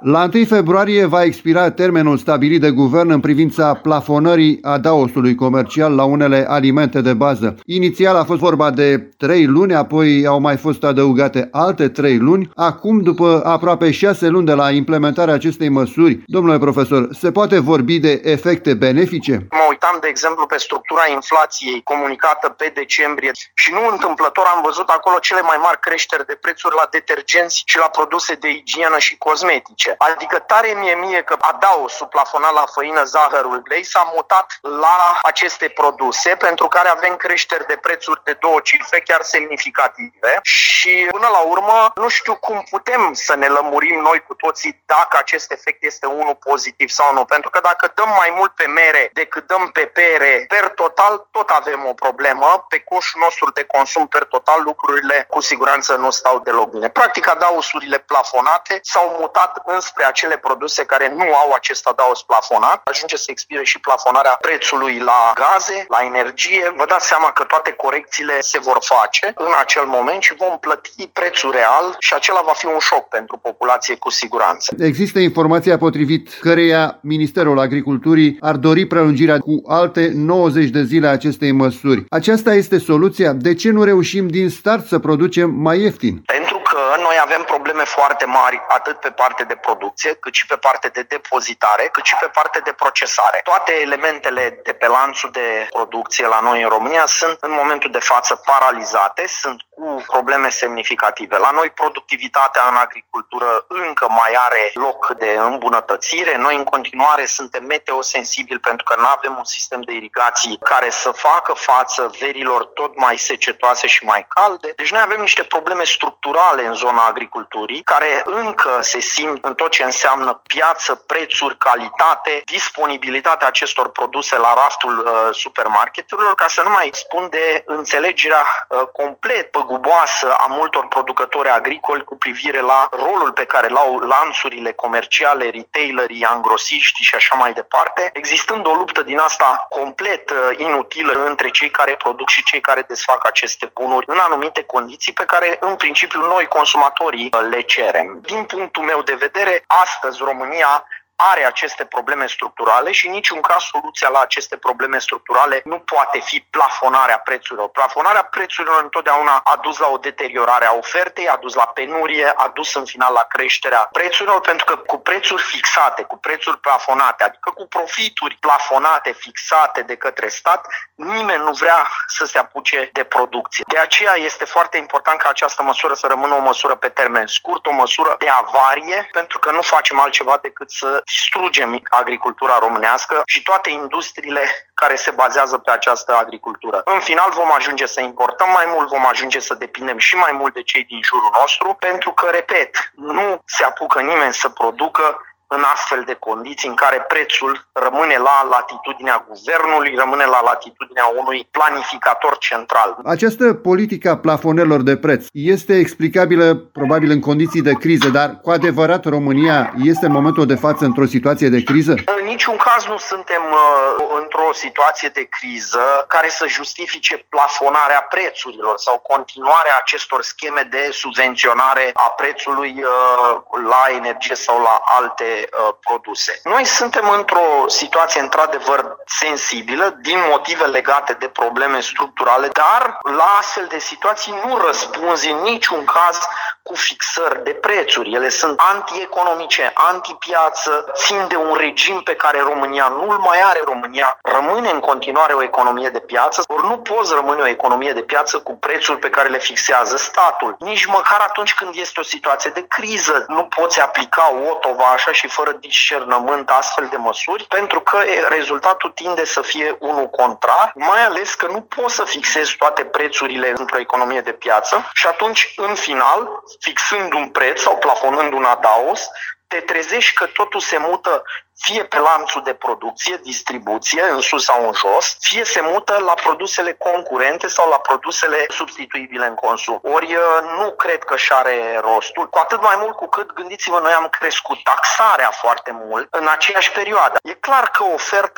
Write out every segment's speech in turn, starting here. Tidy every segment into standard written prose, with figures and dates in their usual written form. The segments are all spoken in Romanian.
La 1 februarie va expira termenul stabilit de guvern în privința plafonării adaosului comercial la unele alimente de bază. Inițial a fost vorba de 3 luni, apoi au mai fost adăugate alte 3 luni. Acum, după aproape 6 luni de la implementarea acestei măsuri, domnule profesor, se poate vorbi de efecte benefice? Mă uitam, de exemplu, pe structura inflației comunicată pe decembrie și nu întâmplător am văzut acolo cele mai mari creșteri de prețuri la detergenți și la produse de igienă și cosmetice. Adică tare mie că adaosul plafonat la făină, zahăr, ulei s-a mutat la aceste produse pentru care avem creșteri de prețuri de 2 cifre chiar semnificative și până la urmă nu știu cum putem să ne lămurim noi cu toții dacă acest efect este unul pozitiv sau nu. Pentru că dacă dăm mai mult pe mere decât dăm pe pere, per total tot avem o problemă. Pe coșul nostru de consum per total lucrurile cu siguranță nu stau deloc bine. Practic adaosurile plafonate s-au mutat înspre acele produse care nu au acest adaos plafonat. Ajunge să expire și plafonarea prețului la gaze, la energie. Vă dați seama că toate corecțiile se vor face în acel moment și vom plăti prețul real și acela va fi un șoc pentru populație cu siguranță. Există informația potrivit căreia Ministerul Agriculturii ar dori prelungirea cu alte 90 de zile a acestei măsuri. Aceasta este soluția? De ce nu reușim din start să producem mai ieftin? Pentru că noi avem probleme foarte mari atât pe parte de producție, cât și pe parte de depozitare, cât și pe parte de procesare. Toate elementele de pe lanțul de producție la noi în România sunt în momentul de față paralizate, sunt cu probleme semnificative. La noi productivitatea în agricultură încă mai are loc de îmbunătățire. Noi în continuare suntem meteosensibili pentru că nu avem un sistem de irigații care să facă față verilor tot mai secetoase și mai calde. Deci noi avem niște probleme structurale în zona agriculturii care încă se simt în tot ce înseamnă piață, prețuri, calitate, disponibilitatea acestor produse la raftul supermarketurilor, ca să nu mai spun de înțelegerea complet păguboasă a multor producători agricoli cu privire la rolul pe care l-au lanțurile comerciale, retailerii, angrosiștii și așa mai departe, existând o luptă din asta complet inutilă între cei care produc și cei care desfac aceste bunuri în anumite condiții pe care în principiu noi consumatorii le cerem. Din punctul meu de vedere, astăzi România are aceste probleme structurale și în niciun caz soluția la aceste probleme structurale nu poate fi plafonarea prețurilor. Plafonarea prețurilor întotdeauna a dus la o deteriorare a ofertei, a dus la penurie, a dus în final la creșterea prețurilor, pentru că cu prețuri fixate, cu prețuri plafonate, adică cu profituri plafonate, fixate de către stat, nimeni nu vrea să se apuce de producție. De aceea este foarte important ca această măsură să rămână o măsură pe termen scurt, o măsură de avarie, pentru că nu facem altceva decât să distrugem agricultura românească și toate industriile care se bazează pe această agricultură. În final vom ajunge să importăm mai mult, vom ajunge să depindem și mai mult de cei din jurul nostru, pentru că, repet, nu se apucă nimeni să producă în astfel de condiții în care prețul rămâne la latitudinea guvernului, rămâne la latitudinea unui planificator central. Această politică a plafonelor de preț este explicabilă probabil în condiții de criză, dar cu adevărat România este în momentul de față într-o situație de criză? În niciun caz nu suntem într-o situație de criză care să justifice plafonarea prețurilor sau continuarea acestor scheme de subvenționare a prețului la energie sau la alte produse. Noi suntem într-o situație într-adevăr sensibilă din motive legate de probleme structurale, dar la astfel de situații nu răspunzi în niciun caz cu fixări de prețuri. Ele sunt antieconomice, antipiață, țin de un regim pe care România nu-l mai are. România rămâne în continuare o economie de piață, ori nu poți rămâne o economie de piață cu prețuri pe care le fixează statul. Nici măcar atunci când este o situație de criză nu poți aplica o tovașă și fără discernământ astfel de măsuri, pentru că rezultatul tinde să fie unul contrar, mai ales că nu poți să fixezi toate prețurile într-o economie de piață și atunci, în final, fixând un preț sau plafonând un adaos, te trezești că totul se mută fie pe lanțul de producție, distribuție, în sus sau în jos, fie se mută la produsele concurente sau la produsele substituibile în consum. Ori nu cred că și are rostul, cu atât mai mult cu cât, gândiți-vă, noi am crescut taxarea foarte mult în aceeași perioadă. E clar că oferta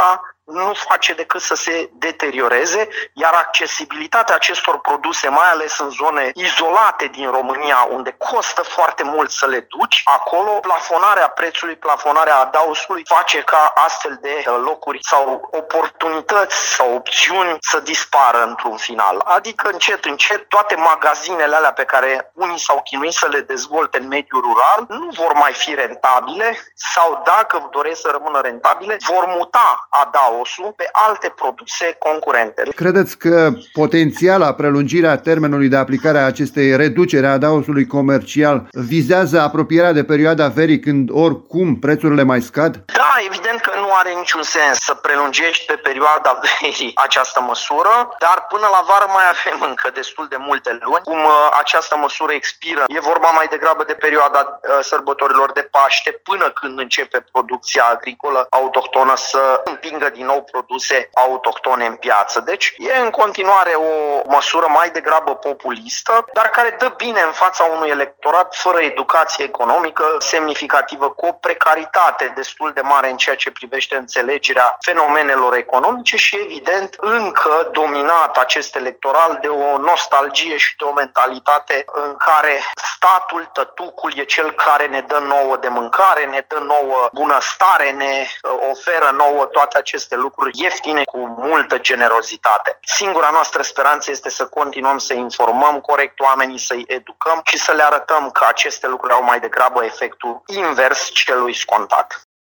nu face decât să se deterioreze, iar accesibilitatea acestor produse, mai ales în zone izolate din România, unde costă foarte mult să le duci, acolo plafonarea prețului, plafonarea adaosului face ca astfel de locuri sau oportunități sau opțiuni să dispară într-un final. Adică încet, încet, toate magazinele alea pe care unii s-au chinuit să le dezvolte în mediul rural nu vor mai fi rentabile sau, dacă doresc să rămână rentabile, vor muta adaosul pe alte produse concurente. Credeți că potențiala prelungire a termenului de aplicare a acestei reduceri a adaosului comercial vizează apropierea de perioada verii, când oricum prețurile mai scad? Da, evident că nu are niciun sens să prelungești pe perioada verii această măsură, dar până la vară mai avem încă destul de multe luni. Cum această măsură expiră, e vorba mai degrabă de perioada sărbătorilor de Paște, până când începe producția agricolă autohtonă să împingă din nou produse autohtone în piață. Deci e în continuare o măsură mai degrabă populistă, dar care dă bine în fața unui electorat fără educație economică semnificativă, cu o precaritate destul de mare în ceea ce privește înțelegerea fenomenelor economice și, evident, încă dominat acest electoral de o nostalgie și de o mentalitate în care statul, tătucul, e cel care ne dă nouă de mâncare, ne dă nouă bunăstare, ne oferă nouă toate aceste lucruri ieftine cu multă generozitate. Singura noastră speranță este să continuăm să informăm corect oamenii, să-i educăm și să le arătăm că aceste lucruri au mai degrabă efectul invers celui scontat.